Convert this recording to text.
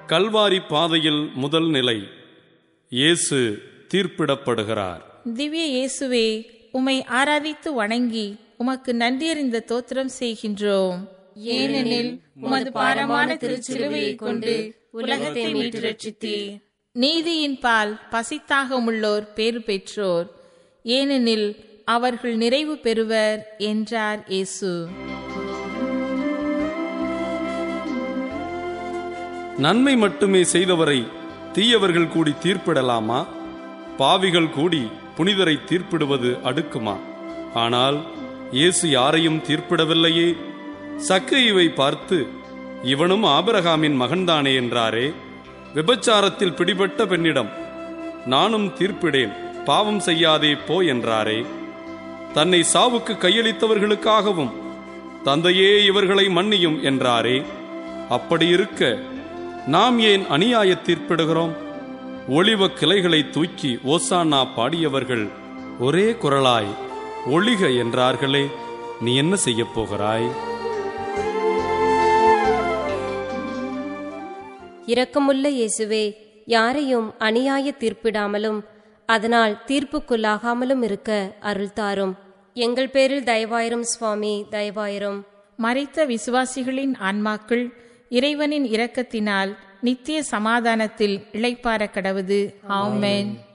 கல்வாரி பாதையில் முதல் நிலை. இயேசு தீர்ப்பிடப்படுகிறார். திவ்ய இயேசுவே, உம்மை ஆராதித்து வணங்கி உமக்கு நன்றியறிந்த தோத்திரம் செய்கின்றோம். ஏனெனில் உமது பாரமான திருச்சிலுவையை கொண்டு உலகத்தை மீட்டு ரட்சித்தீர். நீதியின் பால் பசித்தாக உள்ளோர் பேறு பெற்றோர், ஏனெனில் அவர்கள் நிறைவு பெறுவர் என்றார் இயேசு. நன்மை மட்டுமே செய்தவரை தீயவர்கள் கூடி தீர்ப்பிடலாமா? பாவிகள் கூடி புனிதரை தீர்ப்பிடுவது அடுக்குமா? ஆனால் இயேசு யாரையும் தீர்ப்பிடவில்லையே. சக்கேயுவை பார்த்து, இவனும் ஆபிரகாமின் மகன்தானே என்றாரே. விபச்சாரத்தில் பிடிபட்ட பெண்ணிடம், நானும் தீர்ப்பிடேன், பாவம் செய்யாதே போ என்றாரே. தன்னை சாவுக்கு கையளித்தவர்களுக்காகவும், தந்தையே இவர்களை மன்னியும் என்றாரே. அப்படியிருக்க நாம் ஏன் அநியாய தீர்ப்பிடுகிறோம்? ஒலிவ கிளைகளை தூக்கி ஓசானா பாடியவர்கள் ஒரே குரலாய் ஒளிக என்றார்களே. நீ என்ன செய்ய போகிறாய்? இரக்கமுள்ள இயேசுவே, யாரையும் அநியாய தீர்ப்பிடாமலும் அதனால் தீர்ப்புக்குள்ளாகாமலும் இருக்க அருள் தாரும். எங்கள் பேரில் தயவாயிரும் சுவாமி, தயவாயிரும். மரித்த விசுவாசிகளின் ஆன்மாக்கள் இறைவனின் இரக்கத்தினால் நித்திய சமாதானத்தில் இளைப்பாற கடவுது. ஆமென்.